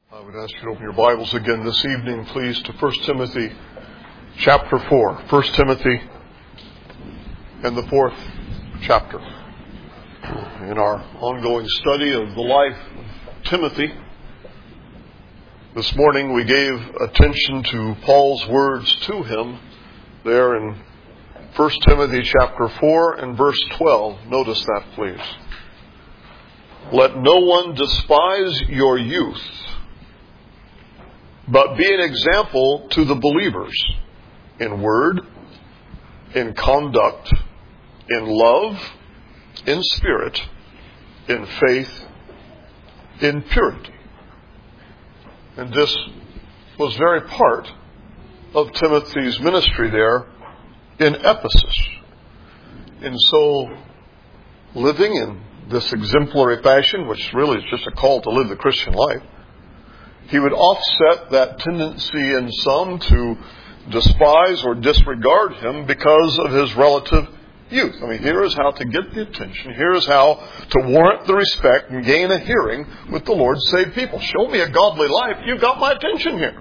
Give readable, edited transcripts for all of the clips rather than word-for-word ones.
I would ask you to open your Bibles again this evening, please, to 1 Timothy chapter 4. 1 Timothy and the 4th chapter. In our ongoing study of the life of Timothy, this morning we gave attention to Paul's words to him there in 1 Timothy chapter 4 and verse 12. Notice that, please. Let no one despise your youth, but be an example to the believers in word, in conduct, in love, in spirit, in faith, in purity. And this was very part of Timothy's ministry there in Ephesus. And so, living in this exemplary fashion, which really is just a call to live the Christian life, he would offset that tendency in some to despise or disregard him because of his relative youth. I mean, here is how to get the attention. Here is how to warrant the respect and gain a hearing with the Lord's saved people. Show me a godly life. You've got my attention here.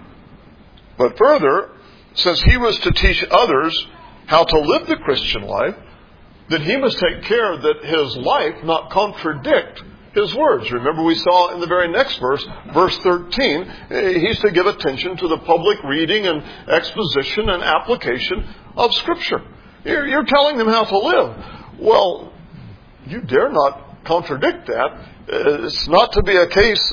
But further, since he was to teach others how to live the Christian life, then he must take care that his life not contradict his words. Remember, we saw in the very next verse, verse 13, he's to give attention to the public reading and exposition and application of Scripture. You're telling them how to live. Well, you dare not contradict that. It's not to be a case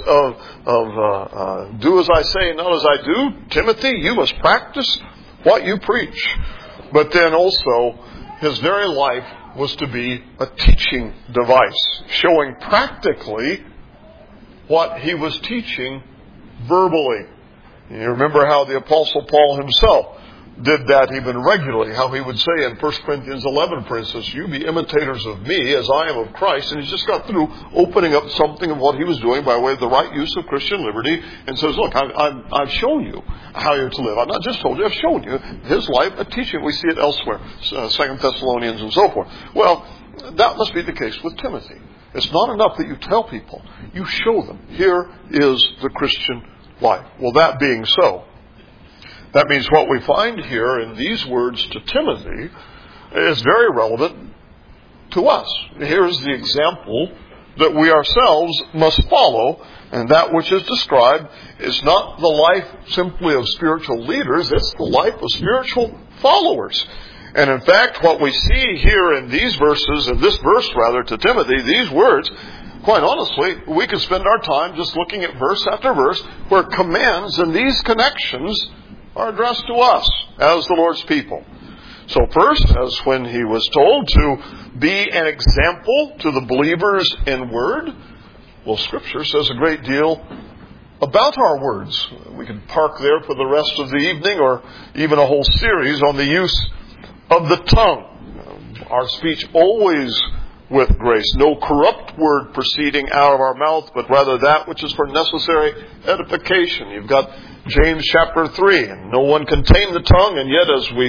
of do as I say, not as I do. Timothy, you must practice what you preach. But then also, his very life was to be a teaching device, showing practically what he was teaching verbally. You remember how the Apostle Paul himself did that even regularly, how he would say in 1 Corinthians 11, for instance, you be imitators of me as I am of Christ. And he just got through opening up something of what he was doing by way of the right use of Christian liberty and says, look, I've shown you how you're to live. I've not just told you, I've shown you his life, a teaching. We see it elsewhere, 2 Thessalonians and so forth. Well, that must be the case with Timothy. It's not enough that you tell people. You show them. Here is the Christian life. Well, that being so, that means what we find here in these words to Timothy is very relevant to us. Here's the example that we ourselves must follow, and that which is described is not the life simply of spiritual leaders, it's the life of spiritual followers. And in fact, what we see here in these verses, in this verse rather to Timothy, these words, quite honestly, we could spend our time just looking at verse after verse where commands and these connections are addressed to us as the Lord's people. So first, as when he was told to be an example to the believers in word, well, Scripture says a great deal about our words. We could park there for the rest of the evening or even a whole series on the use of the tongue. Our speech always with grace. No corrupt word proceeding out of our mouth, but rather that which is for necessary edification. You've got James chapter 3, and no one can tame the tongue, and yet as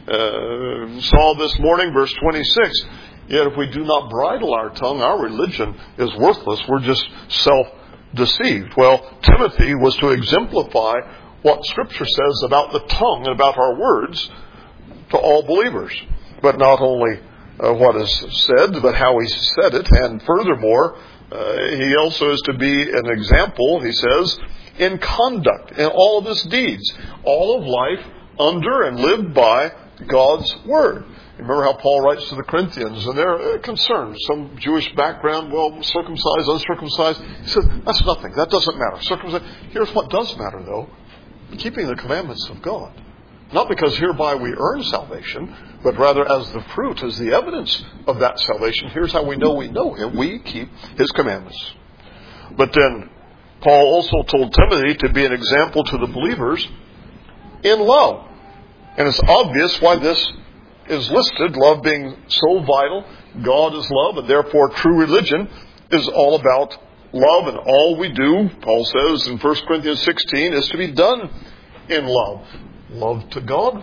we saw this morning, verse 26, yet if we do not bridle our tongue, our religion is worthless. We're just self-deceived. Well, Timothy was to exemplify what Scripture says about the tongue and about our words to all believers. But not only what is said, but how he said it. And furthermore, he also is to be an example, he says, in conduct, in all of his deeds. All of life under and lived by God's Word. Remember how Paul writes to the Corinthians, and they're concerned. Some Jewish background, well, circumcised, uncircumcised. He says, that's nothing. That doesn't matter. Circumcised. Here's what does matter, though. Keeping the commandments of God. Not because hereby we earn salvation, but rather as the fruit, as the evidence of that salvation. Here's how we know Him. We keep His commandments. But then Paul also told Timothy to be an example to the believers in love. And it's obvious why this is listed, love being so vital. God is love, and therefore true religion is all about love. And all we do, Paul says in 1 Corinthians 16, is to be done in love. Love to God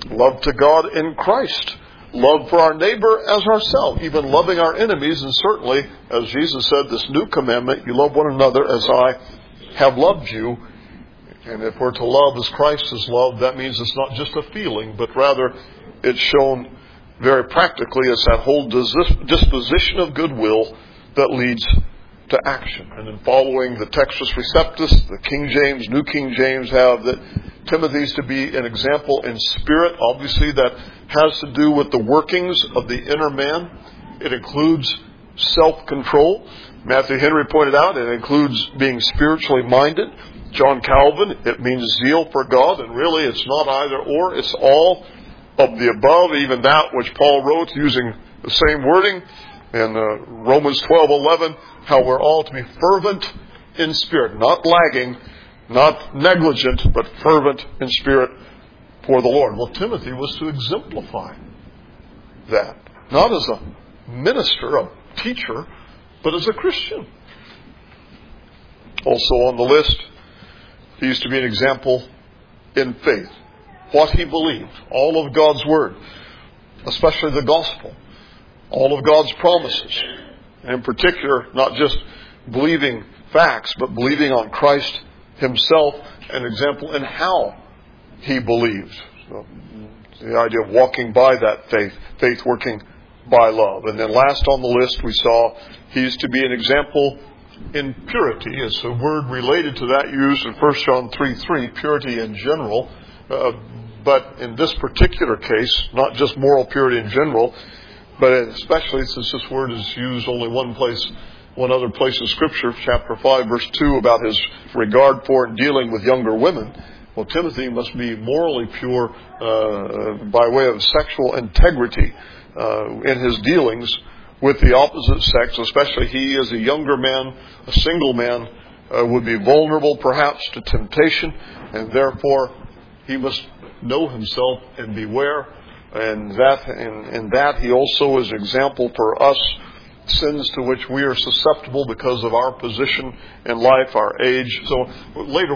in Christ. Love for our neighbor as ourselves, even loving our enemies. And certainly, as Jesus said, this new commandment, you love one another as I have loved you. And if we're to love as Christ has loved, that means it's not just a feeling, but rather it's shown very practically as that whole disposition of goodwill that leads to action. And then following the Textus Receptus, the King James, New King James have that Timothy's to be an example in spirit. Obviously that has to do with the workings of the inner man. It includes self-control. Matthew Henry pointed out it includes being spiritually minded. John Calvin, it means zeal for God, and really it's not either or, it's all of the above, even that which Paul wrote using the same wording in Romans 12:11, how we're all to be fervent in spirit, not lagging, not negligent, but fervent in spirit for the Lord. Well, Timothy was to exemplify that, not as a minister, a teacher, but as a Christian. Also on the list, he used to be an example in faith. What he believed, all of God's Word, especially the Gospel, all of God's promises. And in particular, not just believing facts, but believing on Christ Himself, an example in how he believed. So, the idea of walking by that faith, faith working by love. And then last on the list we saw he is to be an example in purity. It's a word related to that used in 1 John 3:3, purity in general. But in this particular case, not just moral purity in general, but especially since this word is used only one other place in Scripture, chapter 5, verse 2, about his regard for and dealing with younger women. Well, Timothy must be morally pure by way of sexual integrity in his dealings with the opposite sex, especially he as a younger man, a single man, would be vulnerable perhaps to temptation, and therefore he must know himself and beware. And in that he also is an example for us, sins to which we are susceptible because of our position in life, our age. So later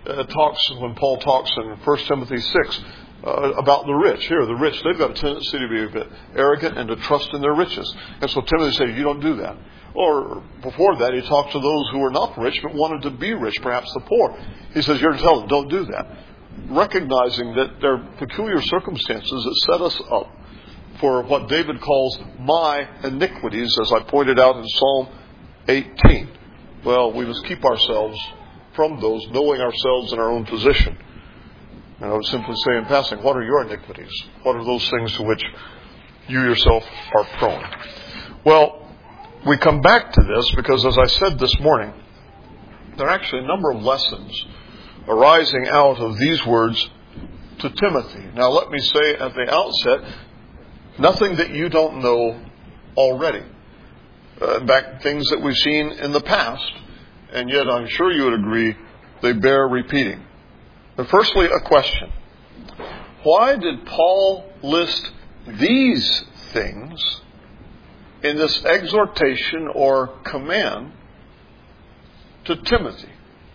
when Paul talks in 1 Timothy 6 about the rich, the rich, they've got a tendency to be a bit arrogant and to trust in their riches. And so Timothy says, you don't do that. Or before that, he talked to those who were not rich but wanted to be rich, perhaps the poor. He says, you're to tell them, don't do that. Recognizing that there are peculiar circumstances that set us up for what David calls my iniquities, as I pointed out in Psalm 18. Well, we must keep ourselves from those, knowing ourselves in our own position. And I would simply say in passing, what are your iniquities? What are those things to which you yourself are prone? Well, we come back to this because, as I said this morning, there are actually a number of lessons arising out of these words to Timothy. Now, let me say at the outset, nothing that you don't know already. In fact, things that we've seen in the past, and yet I'm sure you would agree they bear repeating. But firstly, a question. Why did Paul list these things in this exhortation or command to Timothy?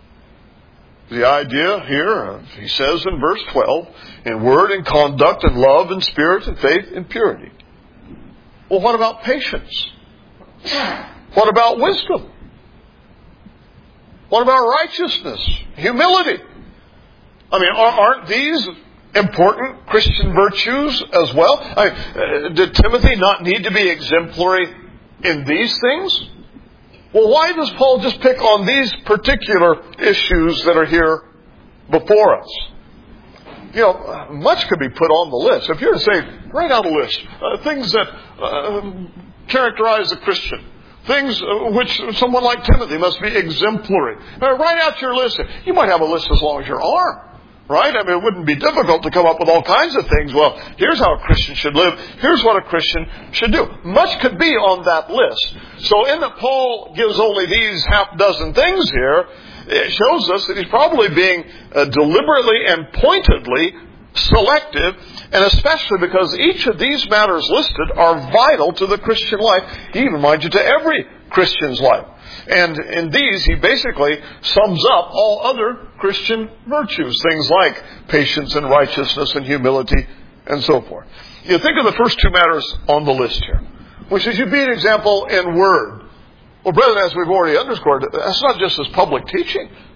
The idea here, he says in verse 12, in word and conduct and love and spirit and faith and purity. Well, what about patience? What about wisdom? What about righteousness? Humility? I mean, aren't these important Christian virtues as well? Did Timothy not need to be exemplary in these things? Well, why does Paul just pick on these particular issues that are here before us? You know, much could be put on the list. If you're to say, write out a list, things that characterize a Christian, things which someone like Timothy must be exemplary. Write out your list. You might have a list as long as your arm. Right? I mean, it wouldn't be difficult to come up with all kinds of things. Well, here's how a Christian should live. Here's what a Christian should do. Much could be on that list. So in that Paul gives only these half dozen things here, it shows us that he's probably being deliberately and pointedly selective, and especially because each of these matters listed are vital to the Christian life. He even reminds you to every Christian's life. And in these, he basically sums up all other Christian virtues, things like patience and righteousness and humility and so forth. You think of the first two matters on the list here, which is you be an example in word. Well, brethren, as we've already underscored, that's not just as public teaching.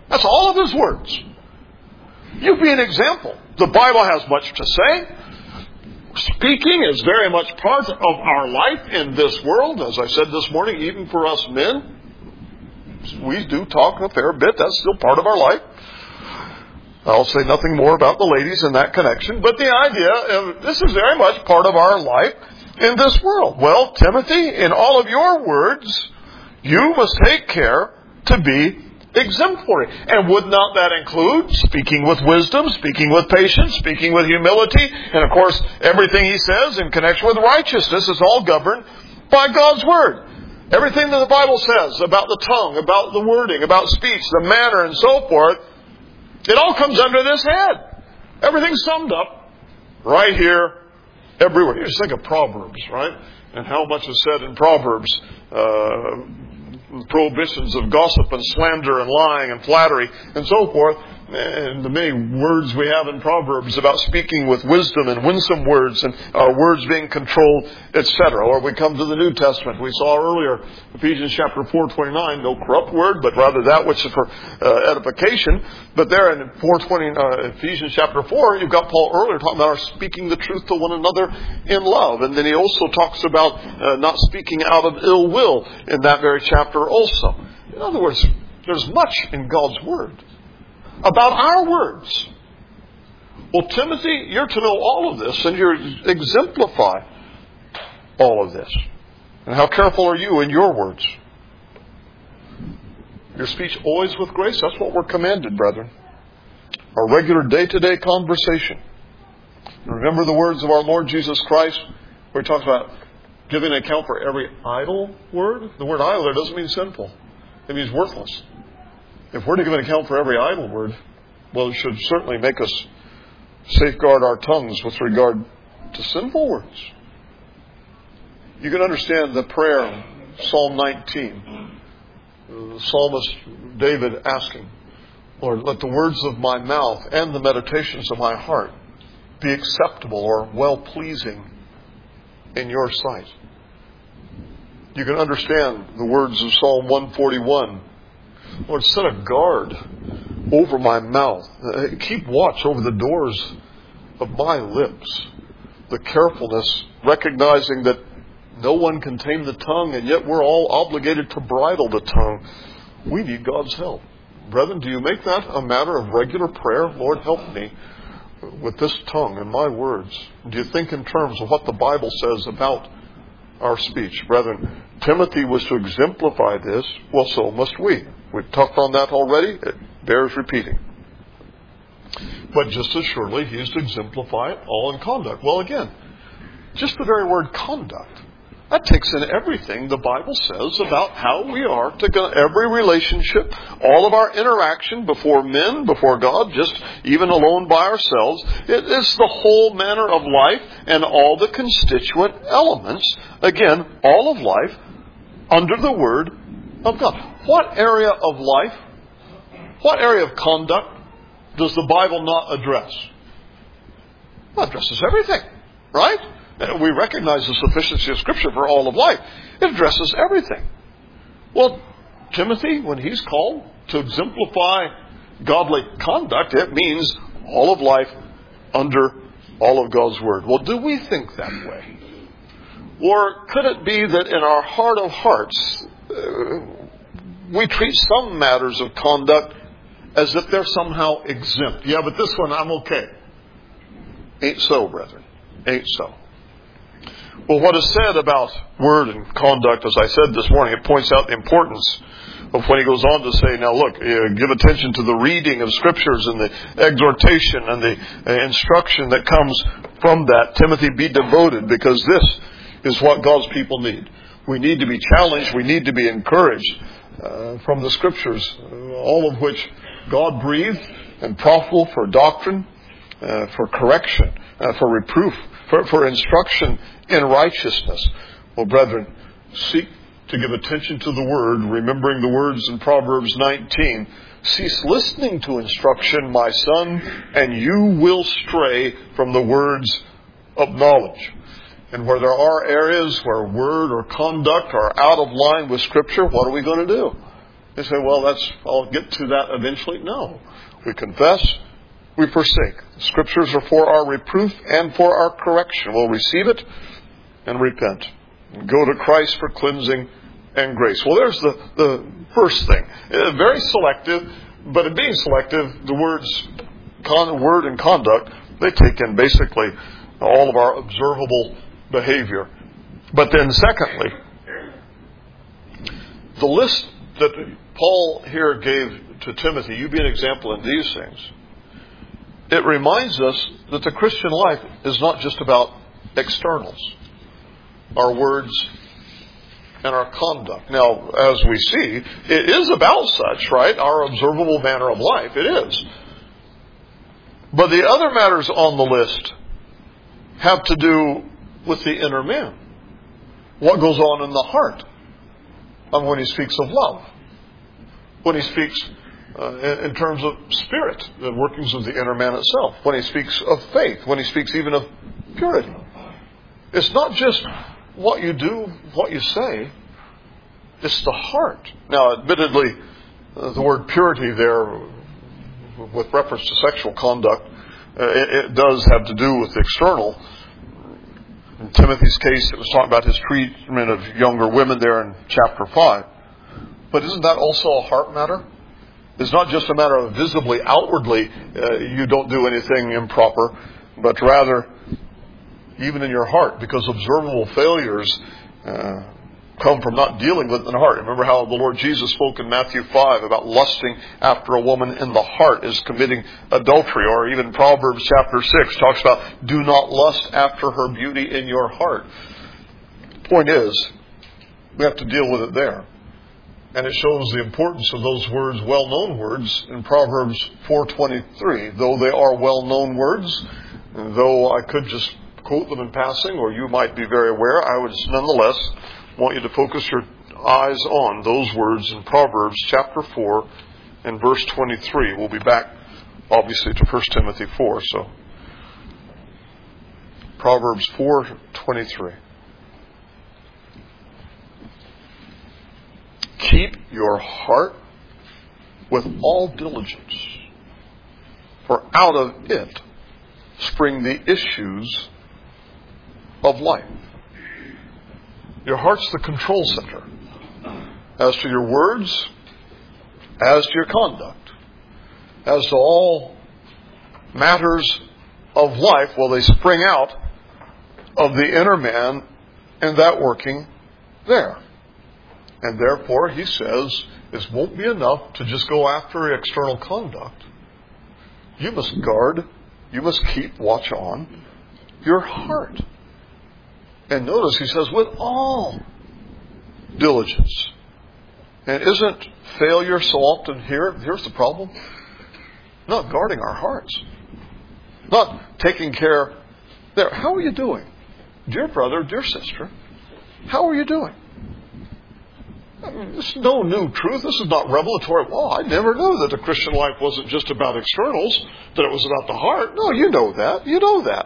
That's all of His words. You be an example. The Bible has much to say. Speaking is very much part of our life in this world. As I said this morning, even for us men, we do talk a fair bit. That's still part of our life. I'll say nothing more about the ladies in that connection. But the idea of this is very much part of our life in this world. Well, Timothy, in all of your words, you must take care to be exemplary. And would not that include speaking with wisdom, speaking with patience, speaking with humility? And of course, everything he says in connection with righteousness is all governed by God's Word. Everything that the Bible says about the tongue, about the wording, about speech, the manner, and so forth, it all comes under this head. Everything's summed up right here, everywhere. You just think of Proverbs, right? And how much is said in Proverbs. Prohibitions of gossip and slander and lying and flattery and so forth. And the many words we have in Proverbs about speaking with wisdom and winsome words and our words being controlled, etc. Or we come to the New Testament. We saw earlier, Ephesians chapter 4:29, no corrupt word, but rather that which is for edification. But there in Ephesians chapter 4, you've got Paul earlier talking about our speaking the truth to one another in love. And then he also talks about not speaking out of ill will in that very chapter also. In other words, there's much in God's Word about our words. Well, Timothy, you're to know all of this, and you're to exemplify all of this. And how careful are you in your words? Your speech always with grace. That's what we're commanded, brethren. Our regular day-to-day conversation. Remember the words of our Lord Jesus Christ, where He talks about giving an account for every idle word. The word idle there doesn't mean sinful. It means worthless. If we're to give an account for every idle word, well, it should certainly make us safeguard our tongues with regard to sinful words. You can understand the prayer, Psalm 19. The psalmist David asking, Lord, let the words of my mouth and the meditations of my heart be acceptable or well-pleasing in your sight. You can understand the words of Psalm 141. Lord, set a guard over my mouth. Keep watch over the doors of my lips. The carefulness, recognizing that no one can tame the tongue, and yet we're all obligated to bridle the tongue. We need God's help. Brethren, do you make that a matter of regular prayer? Lord, help me with this tongue and my words. Do you think in terms of what the Bible says about our speech? Brethren, Timothy was to exemplify this. Well, so must we. We've talked on that already. It bears repeating. But just as surely, he is to exemplify it all in conduct. Well, again, just the very word conduct, that takes in everything the Bible says about how we are to go, every relationship, all of our interaction before men, before God, just even alone by ourselves. It is the whole manner of life and all the constituent elements, again, all of life, under the Word of God. What area of life, what area of conduct does the Bible not address? Well, it addresses everything, right? We recognize the sufficiency of Scripture for all of life. It addresses everything. Well, Timothy, when he's called to exemplify godly conduct, it means all of life under all of God's Word. Well, do we think that way? Or could it be that in our heart of hearts, we treat some matters of conduct as if they're somehow exempt? Yeah, but this one I'm okay. Ain't so, brethren. Ain't so. Well, what is said about word and conduct, as I said this morning, it points out the importance of when he goes on to say, now look, give attention to the reading of Scriptures and the exhortation and the instruction that comes from that. Timothy, be devoted, because this is what God's people need. We need to be challenged. We need to be encouraged from the Scriptures, all of which God breathed and profitable for doctrine, for correction, for reproof, for instruction in righteousness. Well, brethren, seek to give attention to the Word, remembering the words in Proverbs 19. Cease listening to instruction, my son, and you will stray from the words of knowledge. And where there are areas where word or conduct are out of line with Scripture, what are we going to do? They say, well, I'll get to that eventually. No. We confess, we forsake. The Scriptures are for our reproof and for our correction. We'll receive it and repent. And go to Christ for cleansing and grace. Well, there's the first thing. Very selective, but in being selective, the word and conduct, they take in basically all of our observable behavior. But then secondly, the list that Paul here gave to Timothy, you be an example in these things, it reminds us that the Christian life is not just about externals, our words and our conduct. Now, as we see, it is about such, right? Our observable manner of life. It is. But the other matters on the list have to do with the inner man. What goes on in the heart when he speaks of love. When he speaks in terms of spirit, the workings of the inner man itself. When he speaks of faith. When he speaks even of purity. It's not just what you do, what you say. It's the heart. Now, admittedly, the word purity there, with reference to sexual conduct, it does have to do with the external. In Timothy's case, it was talking about his treatment of younger women there in chapter 5. But isn't that also a heart matter? It's not just a matter of visibly, outwardly, you don't do anything improper, but rather, even in your heart, because observable failures come from not dealing with it in the heart. Remember how the Lord Jesus spoke in Matthew 5 about lusting after a woman in the heart is committing adultery, or even Proverbs chapter 6 talks about do not lust after her beauty in your heart. The point is, we have to deal with it there. And it shows the importance of those words, well-known words, in Proverbs 4:23. Though they are well-known words, though I could just quote them in passing, or you might be very aware, I would nonetheless want you to focus your eyes on those words in Proverbs chapter 4 and verse 23. We'll be back, obviously, to 1 Timothy 4. So, Proverbs 4:23. Keep your heart with all diligence, for out of it spring the issues of life. Your heart's the control center as to your words, as to your conduct, as to all matters of life. Well, they spring out of the inner man and that working there. And therefore, he says, it won't be enough to just go after external conduct. You must guard, you must keep watch on your heart. And notice he says, with all diligence. And isn't failure so often here? Here's the problem. Not guarding our hearts. Not taking care there. How are you doing? Dear brother, dear sister, how are you doing? This is no new truth. This is not revelatory. Well, I never knew that the Christian life wasn't just about externals, that it was about the heart. No, you know that. You know that.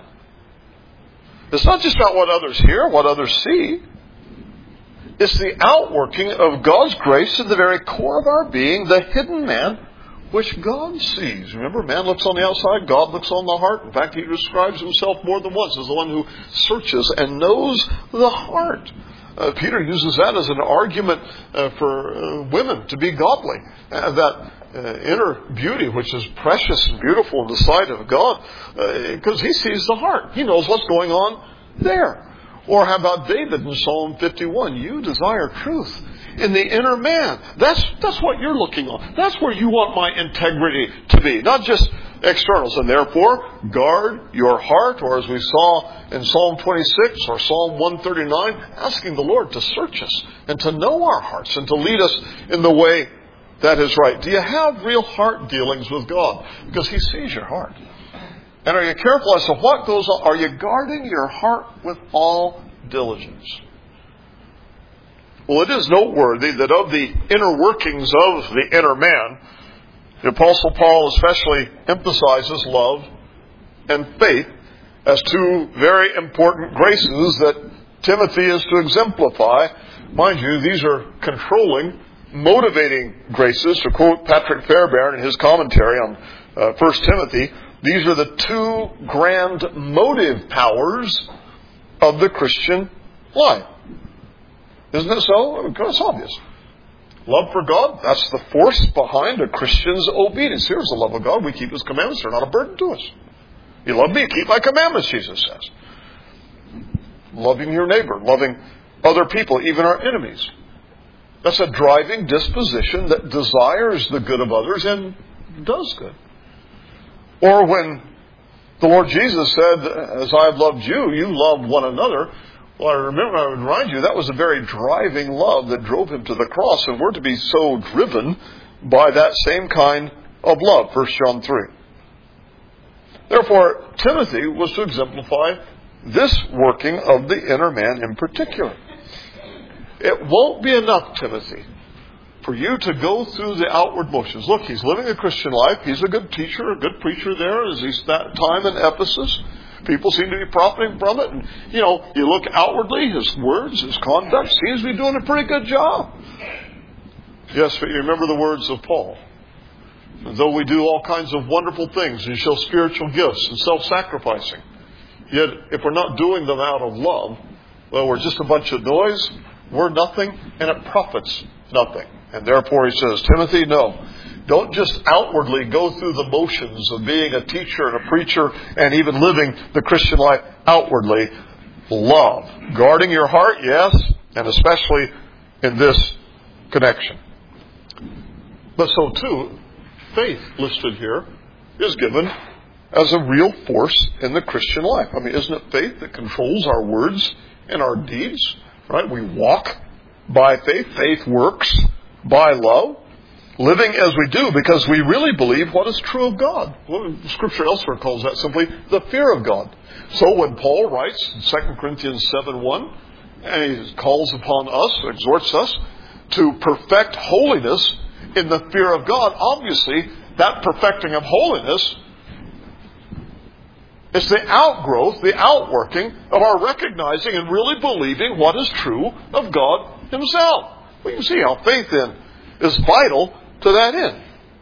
It's not just about what others hear, what others see. It's the outworking of God's grace in the very core of our being, the hidden man, which God sees. Remember, man looks on the outside, God looks on the heart. In fact, he describes himself more than once as the one who searches and knows the heart. Peter uses that as an argument for women to be godly. That inner beauty, which is precious and beautiful in the sight of God, because he sees the heart. He knows what's going on there. Or how about David in Psalm 51? You desire truth in the inner man. That's what you're looking on. That's where you want my integrity to be, not just externals. And therefore, guard your heart, or as we saw in Psalm 26 or Psalm 139, asking the Lord to search us and to know our hearts and to lead us in the way that is right. Do you have real heart dealings with God? Because he sees your heart. And are you careful as to what goes on? Are you guarding your heart with all diligence? Well, it is noteworthy that of the inner workings of the inner man, the Apostle Paul especially emphasizes love and faith as two very important graces that Timothy is to exemplify. Mind you, these are controlling motivating graces, to quote Patrick Fairbairn in his commentary on 1 Timothy, these are the two grand motive powers of the Christian life. Isn't it so? It's obvious. Love for God, that's the force behind a Christian's obedience. Here's the love of God. We keep His commandments. They're not a burden to us. You love me, keep my commandments, Jesus says. Loving your neighbor, loving other people, even our enemies. That's a driving disposition that desires the good of others and does good. Or when the Lord Jesus said, as I have loved you, you love one another. Well, I would remind you, that was a very driving love that drove Him to the cross, and we're to be so driven by that same kind of love, 1 John 3. Therefore, Timothy was to exemplify this working of the inner man in particular. It won't be enough, Timothy, for you to go through the outward motions. Look, he's living a Christian life. He's a good teacher, a good preacher there as he's that time in Ephesus. People seem to be profiting from it. And, you look outwardly, his words, his conduct seems to be doing a pretty good job. Yes, but you remember the words of Paul. Though we do all kinds of wonderful things and show spiritual gifts and self-sacrificing, yet if we're not doing them out of love, well, we're just a bunch of noise, we're nothing, and it profits nothing. And therefore he says, Timothy, no. Don't just outwardly go through the motions of being a teacher and a preacher and even living the Christian life outwardly. Love. Guarding your heart, yes, and especially in this connection. But so too, faith listed here is given as a real force in the Christian life. I mean, isn't it faith that controls our words and our deeds? Right? We walk by faith. Faith works by love. Living as we do because we really believe what is true of God. Well, Scripture elsewhere calls that simply the fear of God. So when Paul writes in 2 Corinthians 7:1, and he calls upon us, exhorts us to perfect holiness in the fear of God, obviously that perfecting of holiness is the outgrowth, the outworking of our recognizing and really believing what is true of God Himself. We can see how faith then is vital to that end.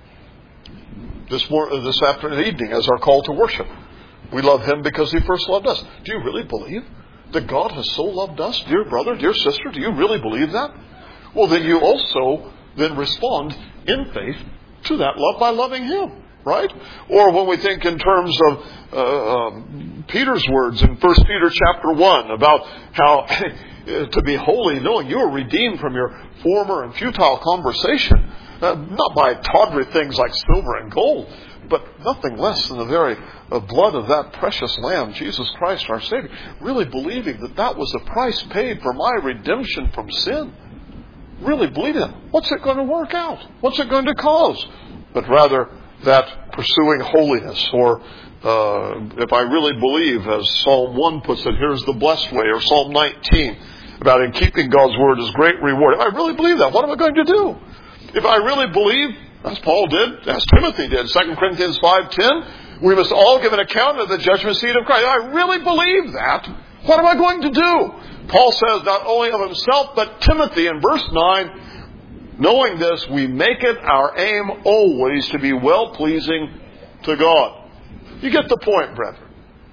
This afternoon, evening, as our call to worship, we love Him because He first loved us. Do you really believe that God has so loved us, dear brother, dear sister? Do you really believe that? Well, then you also then respond in faith to that love by loving Him, right? Or when we think in terms of Peter's words in 1 Peter chapter 1 about how to be holy, knowing you are redeemed from your former and futile conversation, not by tawdry things like silver and gold, but nothing less than the very blood of that precious Lamb, Jesus Christ our Savior. Really believing that that was the price paid for my redemption from sin. Really believing that. What's it going to work out? What's it going to cause? But rather that pursuing holiness, or if I really believe, as Psalm 1 puts it, here's the blessed way, or Psalm 19, about in keeping God's word is great reward. If I really believe that, what am I going to do? If I really believe, as Paul did, as Timothy did, 2 Corinthians 5:10, we must all give an account of the judgment seat of Christ. If I really believe that, what am I going to do? Paul says not only of himself, but Timothy in verse 9, knowing this, we make it our aim always to be well-pleasing to God. You get the point, brethren.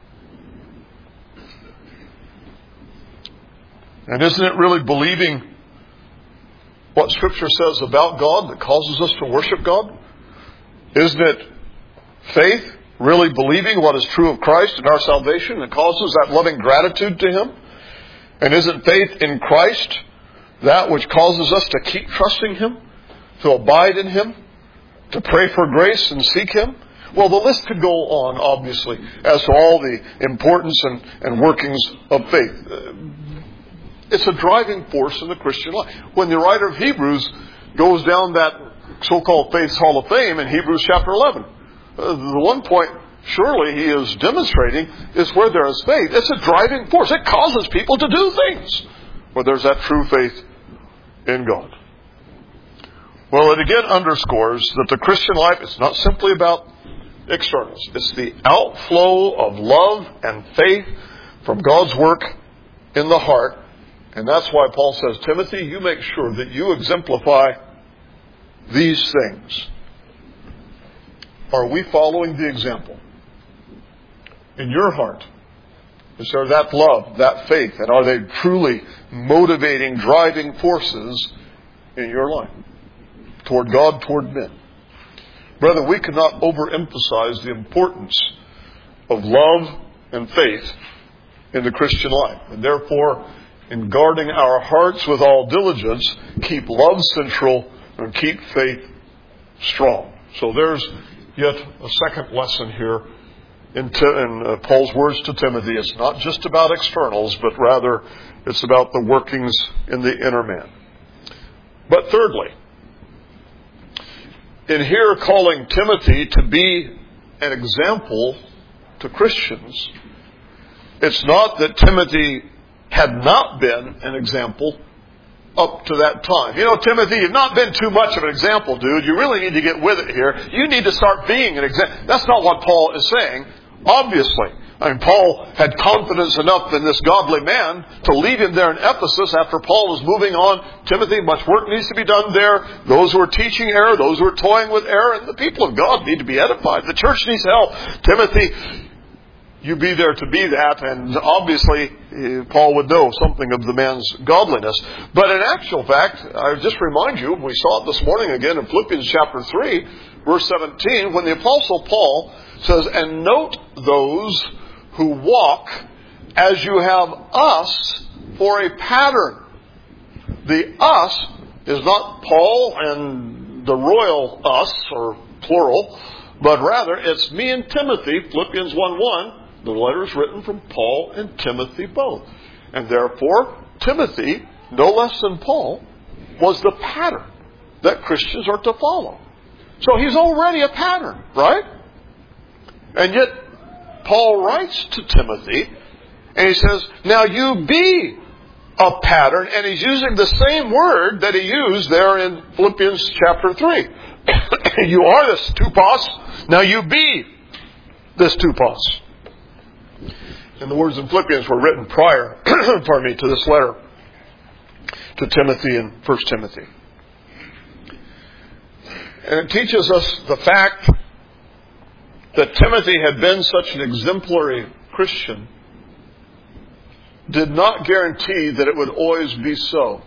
And isn't it really believing what Scripture says about God that causes us to worship God? Isn't it faith, really believing what is true of Christ and our salvation that causes that loving gratitude to Him? And isn't faith in Christ that which causes us to keep trusting Him, to abide in Him, to pray for grace and seek Him? Well, the list could go on, obviously, as to all the importance and workings of faith. It's a driving force in the Christian life. When the writer of Hebrews goes down that so-called Faith's Hall of Fame in Hebrews chapter 11, the one point surely he is demonstrating is where there is faith. It's a driving force. It causes people to do things where there's that true faith in God. Well, it again underscores that the Christian life is not simply about externals. It's the outflow of love and faith from God's work in the heart. And that's why Paul says, Timothy, you make sure that you exemplify these things, are we following the example? In your heart, is there that love, that faith, and are they truly motivating, driving forces in your life? Toward God, toward men. Brethren, we cannot overemphasize the importance of love and faith in the Christian life. And therefore, in guarding our hearts with all diligence, keep love central and keep faith strong. So there's yet a second lesson here in Paul's words to Timothy. It's not just about externals, but rather it's about the workings in the inner man. But thirdly, in here calling Timothy to be an example to Christians, it's not that Timothy had not been an example up to that time. You know, Timothy, you've not been too much of an example, dude. You really need to get with it here. You need to start being an example. That's not what Paul is saying, obviously. I mean, Paul had confidence enough in this godly man to leave him there in Ephesus after Paul was moving on. Timothy, much work needs to be done there. Those who are teaching error, those who are toying with error, and the people of God need to be edified. The church needs help. Timothy, you be there to be that, and obviously Paul would know something of the man's godliness. But in actual fact, I would just remind you, we saw it this morning again in Philippians chapter 3, verse 17, when the Apostle Paul says, "And note those who walk as you have us for a pattern." The us is not Paul and the royal us, or plural, but rather it's me and Timothy, Philippians 1:1. The letter is written from Paul and Timothy both. And therefore, Timothy, no less than Paul, was the pattern that Christians are to follow. So he's already a pattern, right? And yet, Paul writes to Timothy, and he says, now you be a pattern, and he's using the same word that he used there in Philippians chapter 3. You are this tupos, now you be this tupos. And the words in Philippians were written prior, to this letter to Timothy in 1 Timothy. And it teaches us the fact that Timothy had been such an exemplary Christian did not guarantee that it would always be so.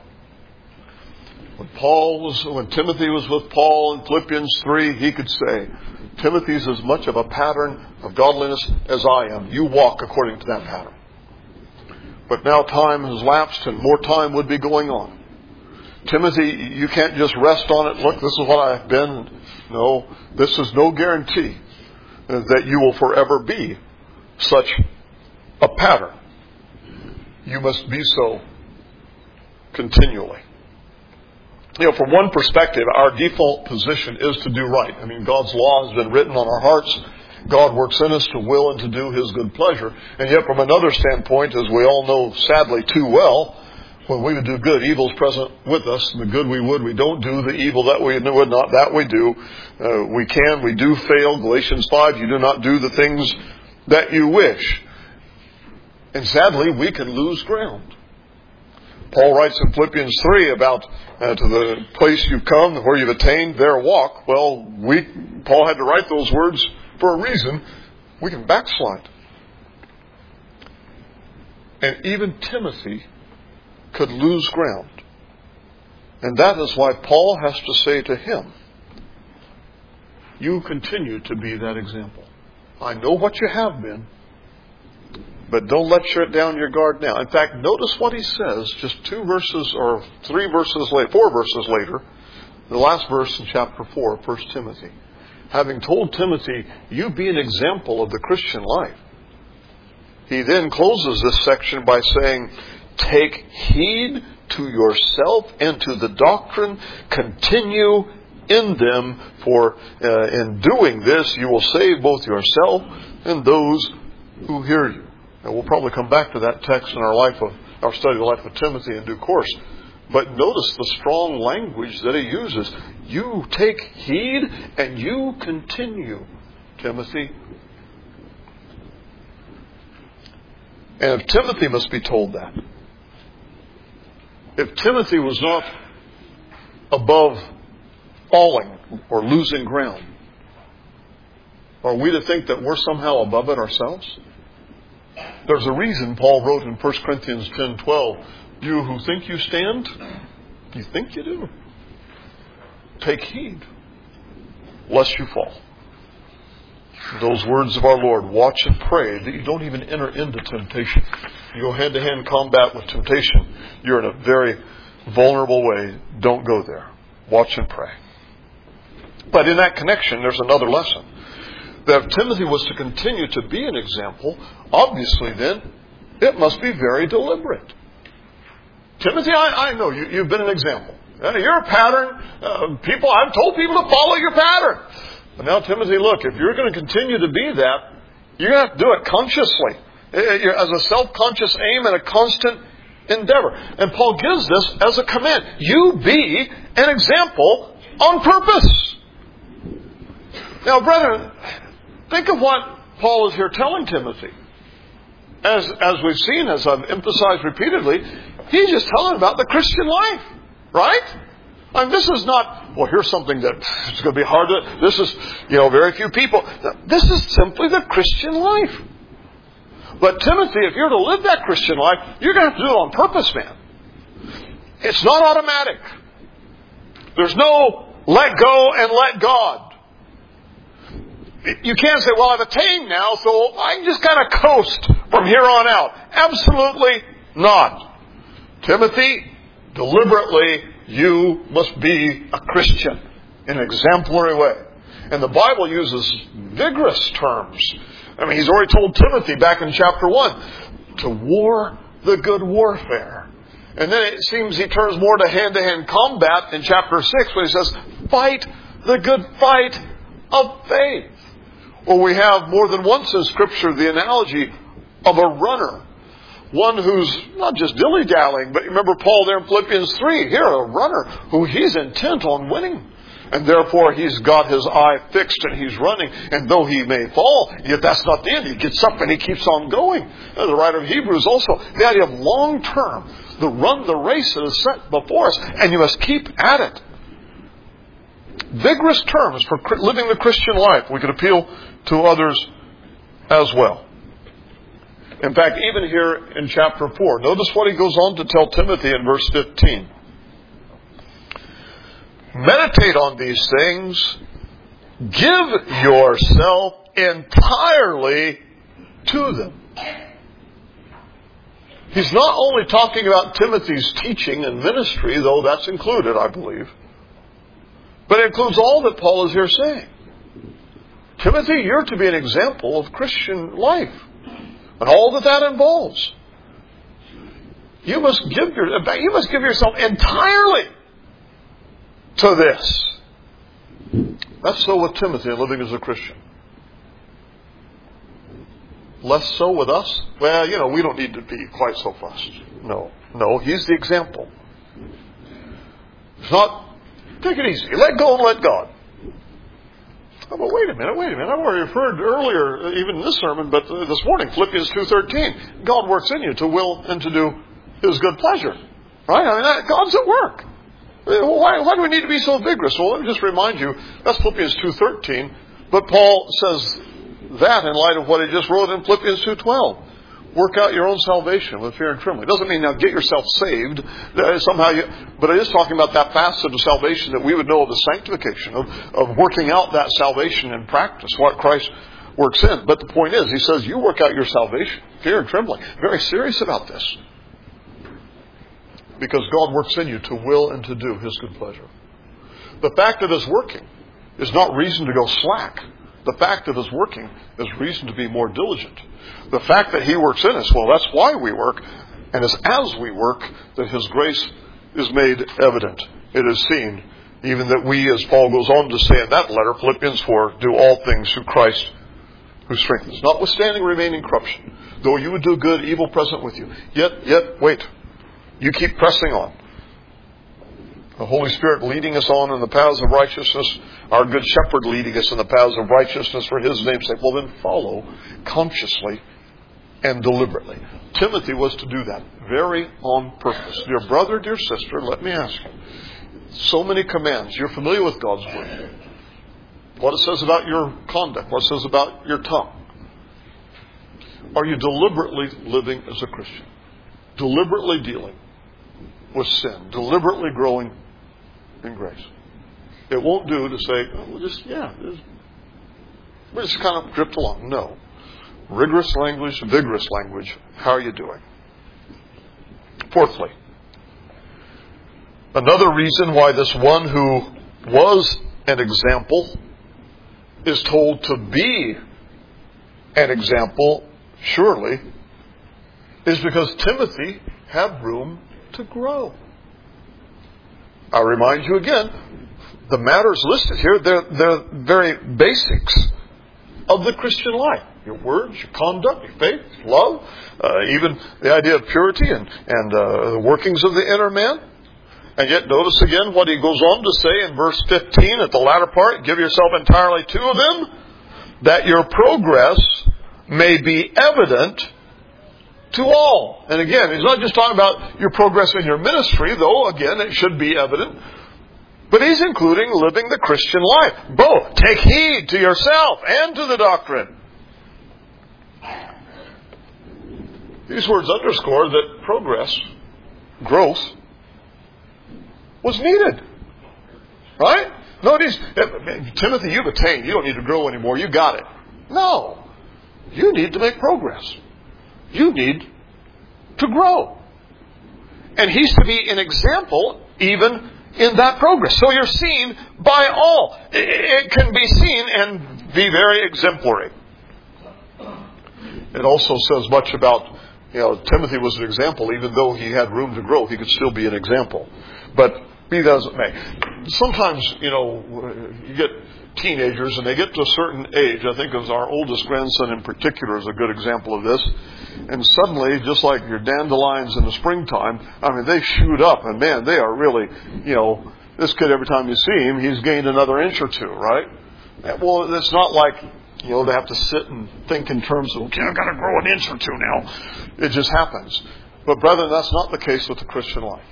When Timothy was with Paul in Philippians 3, he could say, Timothy's as much of a pattern of godliness as I am. You walk according to that pattern. But now time has lapsed and more time would be going on. Timothy, you can't just rest on it. Look, this is what I've been. No, this is no guarantee that you will forever be such a pattern. You must be so continually. You know, from one perspective, our default position is to do right. I mean, God's law has been written on our hearts. God works in us to will and to do His good pleasure. And yet from another standpoint, as we all know sadly too well, when we would do good, evil is present with us. And the good we don't do. The evil that we would not, that we do. We do fail. Galatians 5, you do not do the things that you wish. And sadly, we can lose ground. Paul writes in Philippians 3 about to the place you've come, where you've attained, there walk. Well, Paul had to write those words for a reason. We can backslide. And even Timothy could lose ground. And that is why Paul has to say to him, you continue to be that example. I know what you have been, but don't let down your guard now. In fact, notice what he says just 4 verses later, the last verse in chapter 4 of 1 Timothy. Having told Timothy, you be an example of the Christian life, he then closes this section by saying, take heed to yourself and to the doctrine, continue in them, for in doing this you will save both yourself and those who hear you. And we'll probably come back to that text in our study of the life of Timothy in due course. But notice the strong language that he uses. You take heed and you continue, Timothy. And if Timothy must be told that, if Timothy was not above falling or losing ground, are we to think that we're somehow above it ourselves? There's a reason Paul wrote in 1 Corinthians 10:12, you who think you stand, you think you do. Take heed, lest you fall. Those words of our Lord, watch and pray that you don't even enter into temptation. You go hand-to-hand combat with temptation, you're in a very vulnerable way. Don't go there. Watch and pray. But in that connection, there's another lesson. That if Timothy was to continue to be an example, obviously then, it must be very deliberate. Timothy, I know you've been an example. You're a pattern. I've told people to follow your pattern. But now, Timothy, look, if you're going to continue to be that, you're going to have to do it consciously, as a self-conscious aim and a constant endeavor. And Paul gives this as a command. You be an example on purpose. Now, brethren, think of what Paul is here telling Timothy. As we've seen, as I've emphasized repeatedly, he's just telling about the Christian life. Right? I mean, this is not, well, here's something that it's going to be hard to, this is, very few people. This is simply the Christian life. But Timothy, if you're to live that Christian life, you're going to have to do it on purpose, man. It's not automatic. There's no let go and let God. You can't say, well, I've attained now, so I can just kind of coast from here on out. Absolutely not. Timothy, deliberately, you must be a Christian in an exemplary way. And the Bible uses vigorous terms. I mean, he's already told Timothy back in chapter 1 to war the good warfare. And then it seems he turns more to hand-to-hand combat in chapter 6 when he says, fight the good fight of faith. Or we have more than once in Scripture the analogy of a runner. One who's not just dilly-dallying, but remember Paul there in Philippians 3, here, a runner who he's intent on winning. And therefore he's got his eye fixed and he's running. And though he may fall, yet that's not the end. He gets up and he keeps on going. And the writer of Hebrews also, the idea of long-term, the race that is set before us, and you must keep at it. Vigorous terms for living the Christian life. We could appeal to others as well. In fact, even here in chapter 4, notice what he goes on to tell Timothy in verse 15. Meditate on these things. Give yourself entirely to them. He's not only talking about Timothy's teaching and ministry, though that's included, I believe, but it includes all that Paul is here saying. Timothy, you're to be an example of Christian life. And all that involves. You must give yourself entirely to this. That's so with Timothy and living as a Christian. Less so with us? Well, we don't need to be quite so fussed. No, he's the example. It's not, take it easy. Let go and let God. Oh, but wait a minute. I've already referred earlier, even in this sermon, but this morning, Philippians 2:13. God works in you to will and to do His good pleasure. Right? I mean, God's at work. Why do we need to be so vigorous? Well, let me just remind you, that's Philippians 2:13. But Paul says that in light of what he just wrote in Philippians 2:12. Work out your own salvation with fear and trembling. It doesn't mean now get yourself saved but it is talking about that facet of salvation that we would know of as sanctification, of working out that salvation in practice, what Christ works in. But the point is, he says, you work out your salvation, fear and trembling. Very serious about this. Because God works in you to will and to do His good pleasure. The fact of His working is not reason to go slack. The fact of His working is reason to be more diligent. The fact that He works in us, well, that's why we work. And it's as we work that His grace is made evident. It is seen, even that we, as Paul goes on to say in that letter, Philippians 4, do all things through Christ who strengthens. Notwithstanding remaining corruption. Though you would do good, evil present with you. Yet, wait. You keep pressing on. The Holy Spirit leading us on in the paths of righteousness. Our good shepherd leading us in the paths of righteousness for His name's sake. Well, then follow consciously and deliberately. Timothy was to do that very on purpose. Dear brother, dear sister, let me ask you. So many commands. You're familiar with God's Word. What it says about your conduct. What it says about your tongue. Are you deliberately living as a Christian? Deliberately dealing with sin. Deliberately growing in grace. It won't do to say, we'll just kind of drift along. No. Rigorous language, vigorous language. How are you doing? Fourthly, another reason why this one who was an example is told to be an example, surely, is because Timothy had room to grow. I'll remind you again, the matters listed here, they're very basics of the Christian life. Your words, your conduct, your faith, love, even the idea of purity and the workings of the inner man. And yet notice again what he goes on to say in verse 15 at the latter part, give yourself entirely to them, that your progress may be evident to all. And again, he's not just talking about your progress in your ministry, though again it should be evident. But he's including living the Christian life. Both. Take heed to yourself and to the doctrine. These words underscore that progress, growth, was needed. Right? Notice, Timothy, you've attained. You don't need to grow anymore. You got it. No. You need to make progress. You need to grow. And he's to be an example even in that progress. So you're seen by all. It can be seen and be very exemplary. It also says much about, Timothy was an example. Even though he had room to grow, he could still be an example. But be that as it may. Sometimes, you get teenagers and they get to a certain age. I think of our oldest grandson in particular is a good example of this. And suddenly, just like your dandelions in the springtime, they shoot up. And man, they are really, this kid, every time you see him, he's gained another inch or two, right? Well, it's not like, they have to sit and think in terms of, okay, I've got to grow an inch or two now. It just happens. But brethren, that's not the case with the Christian life.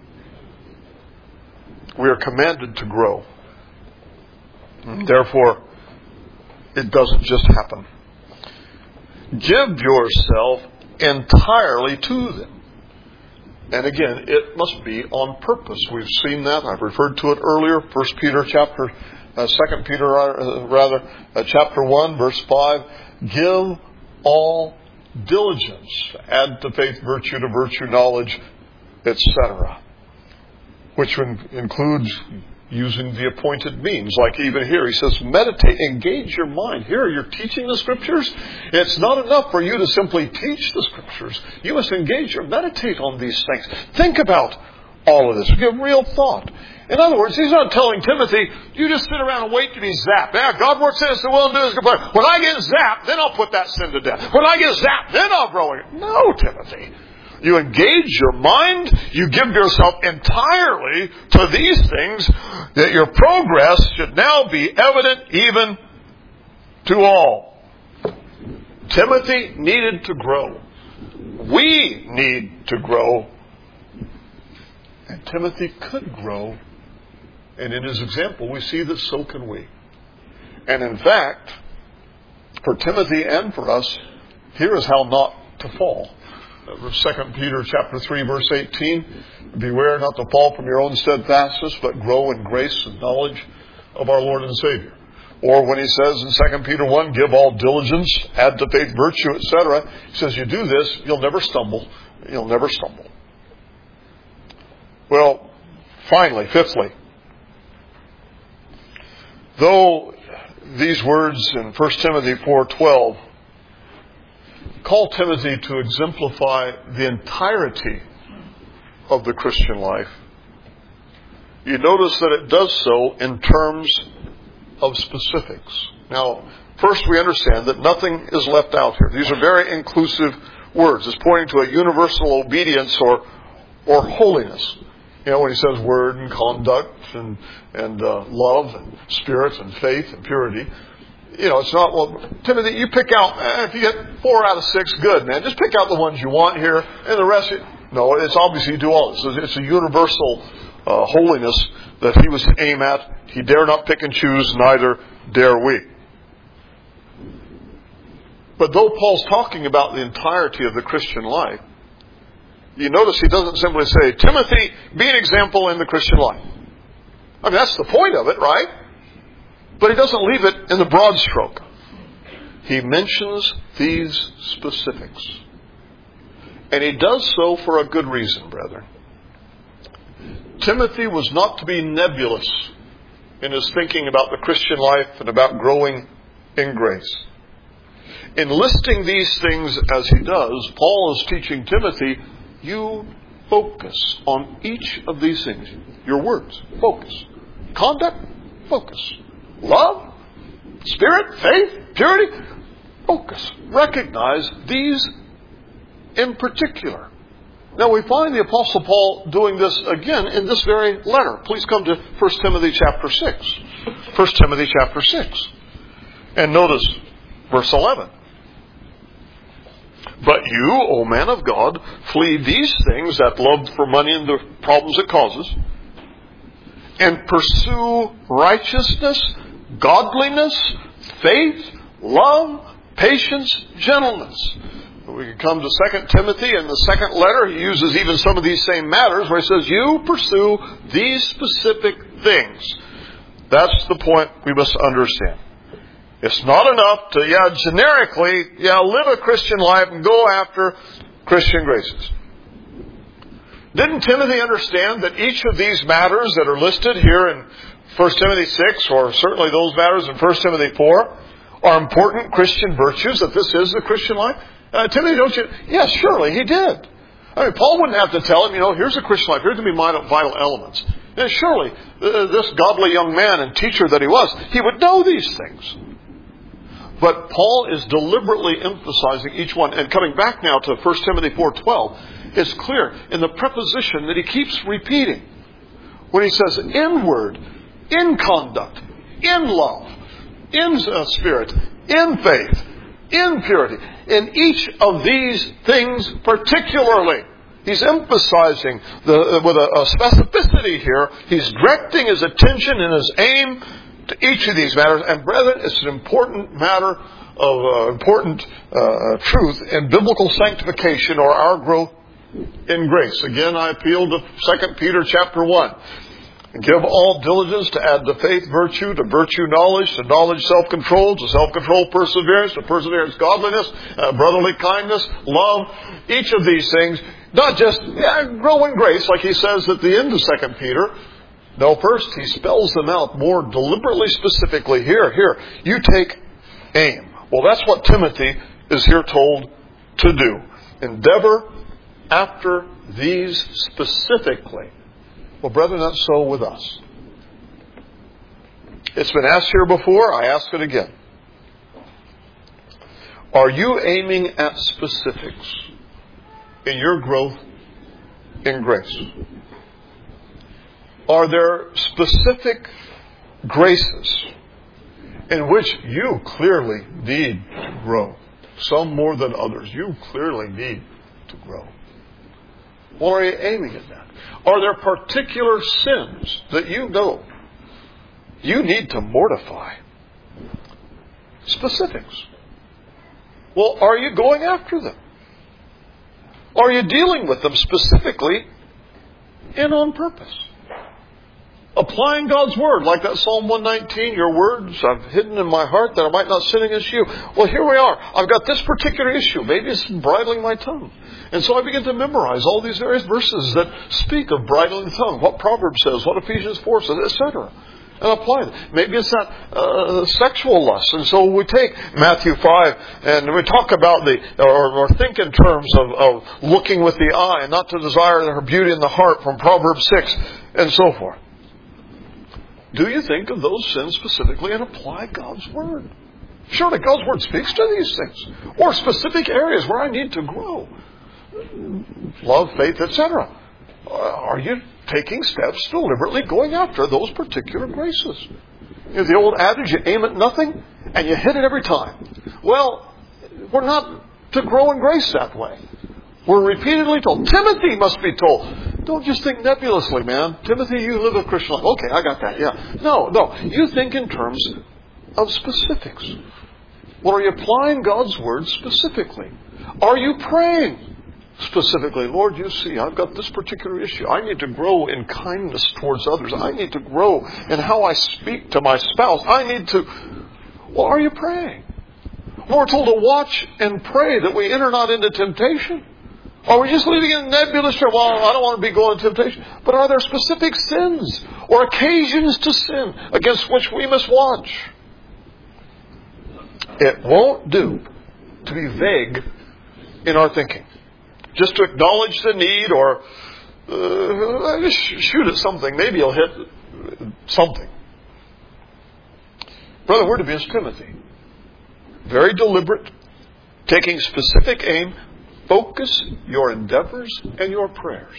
We are commanded to grow. Therefore, it doesn't just happen. Give yourself entirely to them. And again, it must be on purpose. We've seen that. I've referred to it earlier. 2 Peter chapter 1, verse 5. Give all diligence. Add to faith virtue, to virtue knowledge, etc. Which includes using the appointed means. Like even here, he says, meditate, engage your mind. Here, you're teaching the Scriptures. It's not enough for you to simply teach the Scriptures. You must engage or meditate on these things. Think about all of this. Give real thought. In other words, he's not telling Timothy, you just sit around and wait to be zapped. Yeah, God works in us to will and do His good pleasure. When I get zapped, then I'll put that sin to death. When I get zapped, then I'll grow it. No, Timothy. You engage your mind. You give yourself entirely to these things, that your progress should now be evident even to all. Timothy needed to grow. We need to grow. And Timothy could grow. And in his example, we see that so can we. And in fact, for Timothy and for us, here is how not to fall. 2 Peter chapter 3, verse 18, beware not to fall from your own steadfastness, but grow in grace and knowledge of our Lord and Savior. Or when he says in 2 Peter 1, give all diligence, add to faith virtue, etc., he says, you do this, you'll never stumble. You'll never stumble. Well, finally, fifthly, though these words in 1 Timothy 4:12 call Timothy to exemplify the entirety of the Christian life, you notice that it does so in terms of specifics. Now, first we understand that nothing is left out here. These are very inclusive words. It's pointing to a universal obedience or holiness. When he says word and conduct and love and spirit and faith and purity, it's not, well, Timothy, you pick out, if you get 4 out of 6, good, man. Just pick out the ones you want here, and the rest, no, it's obviously you do all this. It's a universal holiness that he was to aim at. He dare not pick and choose, neither dare we. But though Paul's talking about the entirety of the Christian life, you notice he doesn't simply say, Timothy, be an example in the Christian life. I mean, that's the point of it, right? But he doesn't leave it in the broad stroke. He mentions these specifics. And he does so for a good reason, brethren. Timothy was not to be nebulous in his thinking about the Christian life and about growing in grace. In listing these things as he does, Paul is teaching Timothy, you focus on each of these things. Your words, focus. Conduct, focus. Love, spirit, faith, purity, focus. Recognize these in particular. Now we find the Apostle Paul doing this again in this very letter. Please come to 1 Timothy chapter 6. 1 Timothy chapter 6. And notice verse 11. But you, O man of God, flee these things, that love for money and the problems it causes, and pursue righteousness, godliness, faith, love, patience, gentleness. We can come to 2 Timothy. In the second letter, he uses even some of these same matters where he says, you pursue these specific things. That's the point we must understand. It's not enough to, generically, live a Christian life and go after Christian graces. Didn't Timothy understand that each of these matters that are listed here in 1 Timothy 6, or certainly those matters in 1 Timothy 4, are important Christian virtues, that this is the Christian life? Timothy, don't you? Yes, surely he did. I mean, Paul wouldn't have to tell him, here's a Christian life. Here's going to be vital elements. And surely, this godly young man and teacher that he was, he would know these things. But Paul is deliberately emphasizing each one. And coming back now to 1 Timothy 4:12, it's clear in the preposition that he keeps repeating. When he says in word, in conduct, in love, in spirit, in faith, in purity. In each of these things particularly, he's emphasizing with a specificity here. He's directing his attention and his aim to each of these matters. And brethren, it's an important matter of important truth in biblical sanctification, or our growth in grace. Again, I appeal to 2 Peter chapter 1. Give all diligence, to add to faith virtue, to virtue knowledge, to knowledge self-control, to self-control perseverance, to perseverance godliness, brotherly kindness, love. Each of these things, not just grow in grace like he says at the end of 2 Peter. No, first he spells them out more deliberately, specifically. Here, you take aim. Well, that's what Timothy is here told to do. Endeavor after these specifically. Well, brethren, that's so with us. It's been asked here before. I ask it again. Are you aiming at specifics in your growth in grace? Are there specific graces in which you clearly need to grow? Some more than others. You clearly need to grow. Or are you aiming at that? Are there particular sins that you know you need to mortify? Specifics. Well, are you going after them? Are you dealing with them specifically and on purpose? Applying God's Word, like that Psalm 119, your words I've hidden in my heart that I might not sin against you. Well, here we are. I've got this particular issue. Maybe it's bridling my tongue. And so I begin to memorize all these various verses that speak of bridling the tongue. What Proverbs says, what Ephesians 4 says, etc. And apply them. Maybe it's that sexual lust. And so we take Matthew 5 and we talk about or think in terms of looking with the eye and not to desire her beauty in the heart from Proverbs 6 and so forth. Do you think of those sins specifically and apply God's Word? Surely God's Word speaks to these things. Or specific areas where I need to grow. Love, faith, etc. Are you taking steps deliberately going after those particular graces? The old adage, you aim at nothing and you hit it every time. Well, we're not to grow in grace that way. We're repeatedly told. Timothy must be told. Don't just think nebulously, man. Timothy, you live a Christian life. Okay, I got that, yeah. No. You think in terms of specifics. Well, are you applying God's Word specifically? Are you praying specifically? Lord, you see, I've got this particular issue. I need to grow in kindness towards others. I need to grow in how I speak to my spouse. Well, are you praying? Well, we're told to watch and pray that we enter not into temptation. Are we just living in nebulous terms? Well, I don't want to be going to temptation. But are there specific sins or occasions to sin against which we must watch? It won't do to be vague in our thinking. Just to acknowledge the need or just shoot at something. Maybe you'll hit something. Brother, we're to be as Timothy. Very deliberate, taking specific aim. Focus your endeavors and your prayers.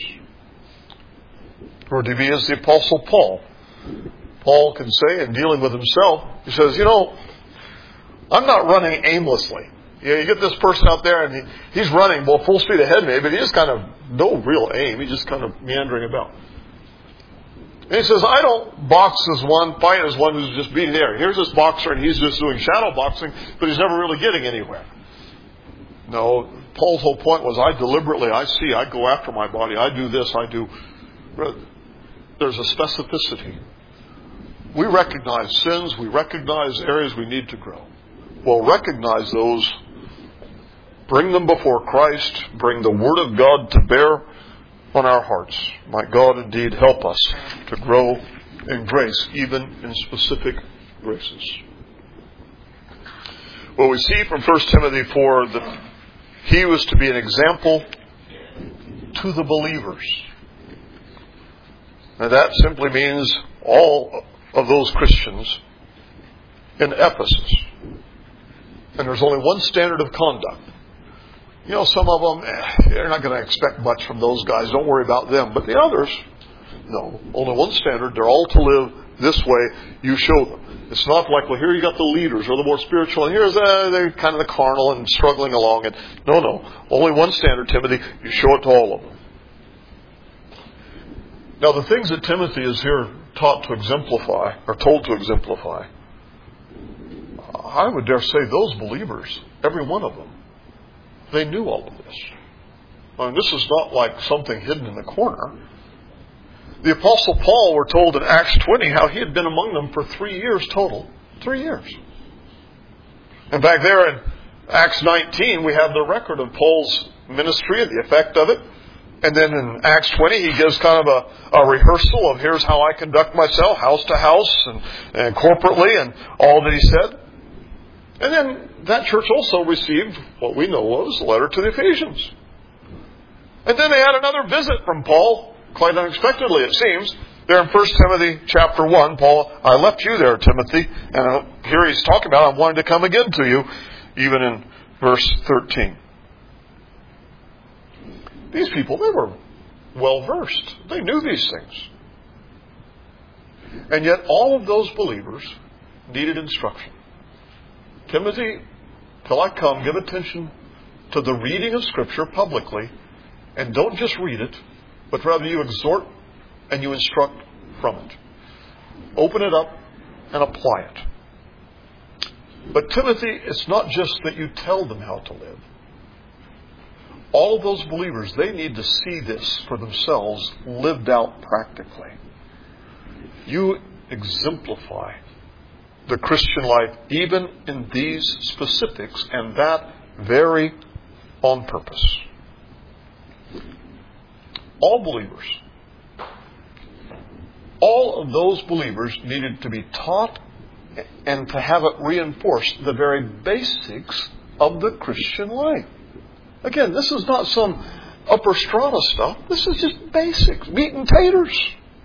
Or to be as the Apostle Paul. Paul can say, in dealing with himself, he says, I'm not running aimlessly. You get this person out there and he's running, full speed ahead of me, but he just kind of, no real aim. He's just kind of meandering about. And he says, I don't box as one, fight as one who's just beating the air. Here's this boxer and he's just doing shadow boxing, but he's never really getting anywhere. No, Paul's whole point was, I go after my body, I do this, I do. There's a specificity. We recognize sins, we recognize areas we need to grow. Well, recognize those, bring them before Christ, bring the Word of God to bear on our hearts. Might God indeed help us to grow in grace, even in specific graces. Well, we see from 1 Timothy 4 that he was to be an example to the believers. And that simply means all of those Christians in Ephesus. And there's only one standard of conduct. Some of them, they're not going to expect much from those guys. Don't worry about them. But the others, no. Only one standard. They're all to live this way. You show them. It's not like, well, here you got the leaders or the more spiritual, and here's they're kind of the carnal and struggling along. And no. Only one standard, Timothy. You show it to all of them. Now, the things that Timothy is here taught to exemplify, or told to exemplify, I would dare say those believers, every one of them, they knew all of this. This is not like something hidden in the corner. The Apostle Paul, we're told in Acts 20, how he had been among them for 3 years total. 3 years. And back there in Acts 19, we have the record of Paul's ministry and the effect of it. And then in Acts 20, he gives kind of a rehearsal of here's how I conduct myself, house to house and corporately, and all that he said. And then that church also received what we know was the letter to the Ephesians. And then they had another visit from Paul, quite unexpectedly it seems. There in 1 Timothy chapter 1, Paul, I left you there, Timothy. And here he's talking about, I'm wanting to come again to you, even in verse 13. These people, they were well versed. They knew these things. And yet all of those believers needed instruction. Timothy, till I come, give attention to the reading of Scripture publicly, and don't just read it, but rather you exhort and you instruct from it. Open it up and apply it. But Timothy, it's not just that you tell them how to live. All of those believers, they need to see this for themselves lived out practically. You exemplify the Christian life even in these specifics, and that very on purpose. All believers, all of those believers needed to be taught and to have it reinforced the very basics of the Christian life. Again, this is not some upper strata stuff. This is just basics. Meat and taters.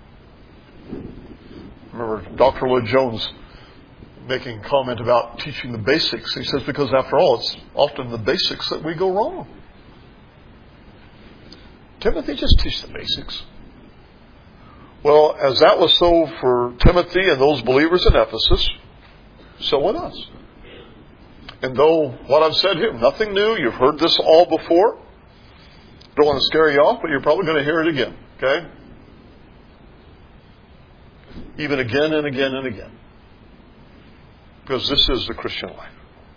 Remember Dr. Lloyd Jones making a comment about teaching the basics. He says, because after all, it's often the basics that we go wrong. Timothy, just teach the basics. Well, as that was so for Timothy and those believers in Ephesus, so with us. And though what I've said here, nothing new, you've heard this all before. Don't want to scare you off, but you're probably going to hear it again. Okay? Even again and again and again. Because this is the Christian life.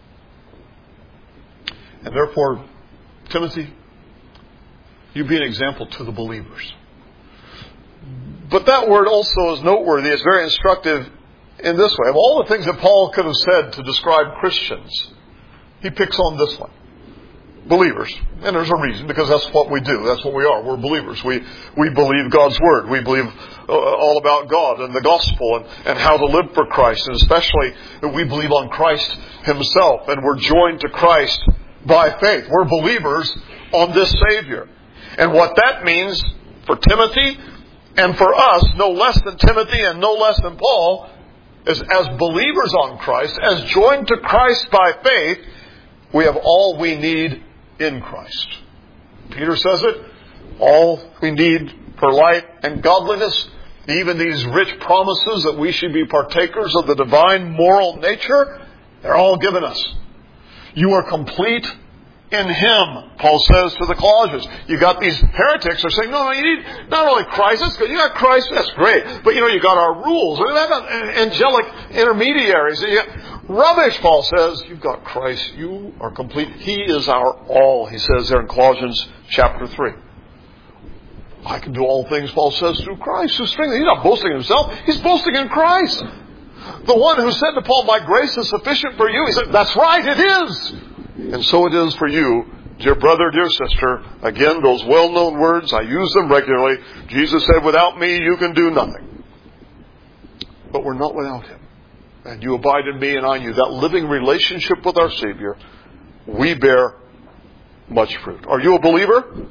And therefore, Timothy, you be an example to the believers. But that word also is noteworthy. It's very instructive in this way. Of all the things that Paul could have said to describe Christians, he picks on this one. Believers. And there's a reason, because that's what we do. That's what we are. We're believers. We believe God's Word. We believe all about God and the gospel and how to live for Christ. And especially that we believe on Christ Himself. And we're joined to Christ by faith. We're believers on this Savior. And what that means for Timothy and for us, no less than Timothy and no less than Paul, is as believers on Christ, as joined to Christ by faith, we have all we need in Christ. Peter says it, all we need for life and godliness, even these rich promises that we should be partakers of the divine moral nature, they're all given us. You are complete in Him, Paul says to the Colossians. You got these heretics who are saying, no, you need not only Christ, that's good. You got Christ, that's great. But you got our rules. We got angelic intermediaries. Rubbish, Paul says. You've got Christ. You are complete. He is our all, he says there in Colossians chapter 3. I can do all things, Paul says, through Christ who strengthens. He's not boasting in himself. He's boasting in Christ. The one who said to Paul, my grace is sufficient for you. He said, that's right, it is. And so it is for you, dear brother, dear sister. Again, those well-known words, I use them regularly. Jesus said, without me, you can do nothing. But we're not without Him. And you abide in me and I in you. That living relationship with our Savior, we bear much fruit. Are you a believer?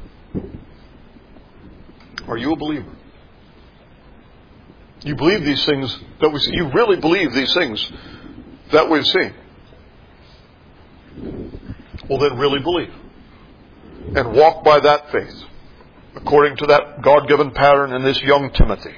Are you a believer? You believe these things that we see. You really believe these things that we've seen. Well, then really believe. And walk by that faith, according to that God-given pattern in this young Timothy.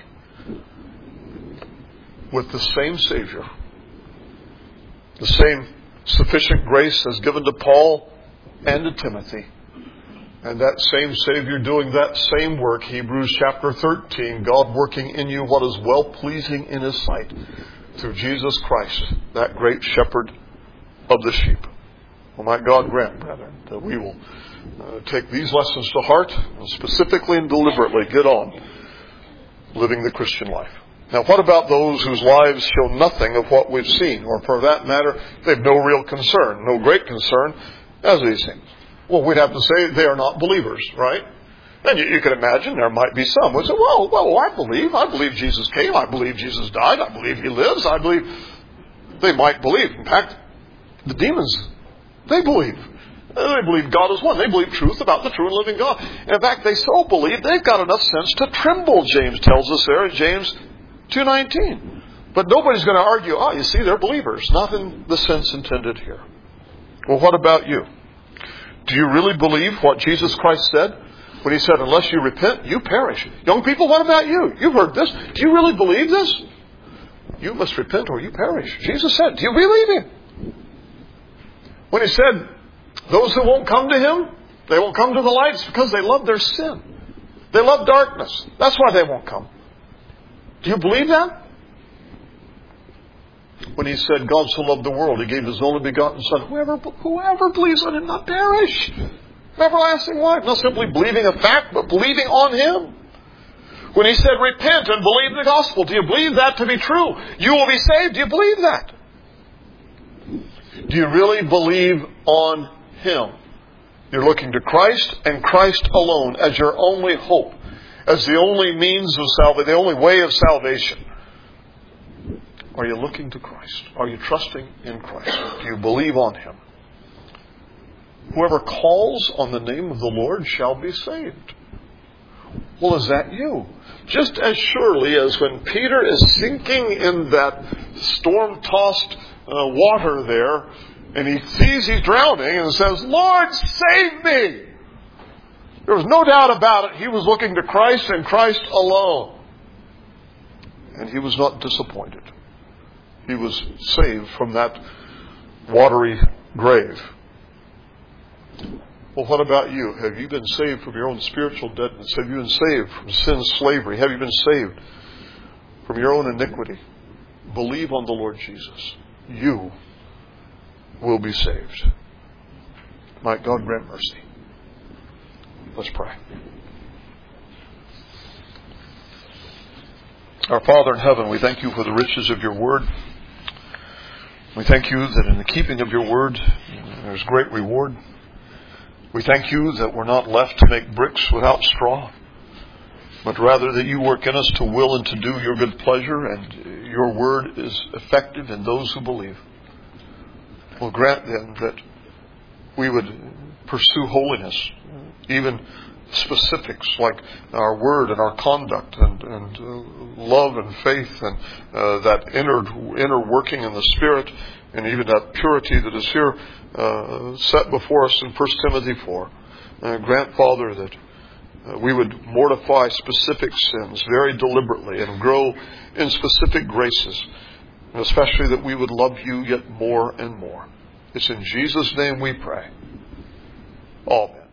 With the same Savior, the same sufficient grace as given to Paul and to Timothy, and that same Savior doing that same work, Hebrews chapter 13, God working in you what is well-pleasing in His sight, through Jesus Christ, that great shepherd of the sheep. Well, might God grant, brethren, that we will take these lessons to heart, and specifically and deliberately get on living the Christian life. Now, what about those whose lives show nothing of what we've seen, or for that matter, they have no real concern, no great concern as these things? Well, we'd have to say they are not believers, right? And you can imagine there might be some who say, well, I believe Jesus came, I believe Jesus died, I believe He lives, I believe. They might believe. In fact, the demons, they believe. They believe God is one. They believe truth about the true and living God. And in fact, they so believe they've got enough sense to tremble, James tells us there in James 2:19. But nobody's going to argue, you see, they're believers. Not in the sense intended here. Well, what about you? Do you really believe what Jesus Christ said when He said, unless you repent, you perish? Young people, what about you? You've heard this. Do you really believe this? You must repent or you perish. Jesus said, do you believe Him? When He said, those who won't come to Him, they won't come to the light, it's because they love their sin. They love darkness. That's why they won't come. Do you believe that? When He said, God so loved the world, He gave His only begotten Son. Whoever believes on Him not perish. Everlasting life. Not simply believing a fact, but believing on Him. When He said, repent and believe the gospel, do you believe that to be true? You will be saved. Do you believe that? Do you really believe on Him? You're looking to Christ and Christ alone as your only hope, as the only means of salvation, the only way of salvation. Are you looking to Christ? Are you trusting in Christ? Do you believe on Him? Whoever calls on the name of the Lord shall be saved. Well, is that you? Just as surely as when Peter is sinking in that storm-tossed water there, and he sees he's drowning and says, Lord, save me! There was no doubt about it. He was looking to Christ and Christ alone. And he was not disappointed. He was saved from that watery grave. Well, what about you? Have you been saved from your own spiritual deadness? Have you been saved from sin's slavery? Have you been saved from your own iniquity? Believe on the Lord Jesus. You will be saved. Might God grant mercy. Let's pray. Our Father in heaven, we thank you for the riches of your word. We thank you that in the keeping of your word, there's great reward. We thank you that we're not left to make bricks without straw, but rather that you work in us to will and to do your good pleasure, and your word is effective in those who believe. Well, grant then that we would pursue holiness, even specifics like our word and our conduct and love and faith and that inner working in the Spirit, and even that purity that is here set before us in 1 Timothy 4. Grant, Father, that we would mortify specific sins very deliberately and grow in specific graces, and especially that we would love you yet more and more. It's in Jesus' name we pray. Amen.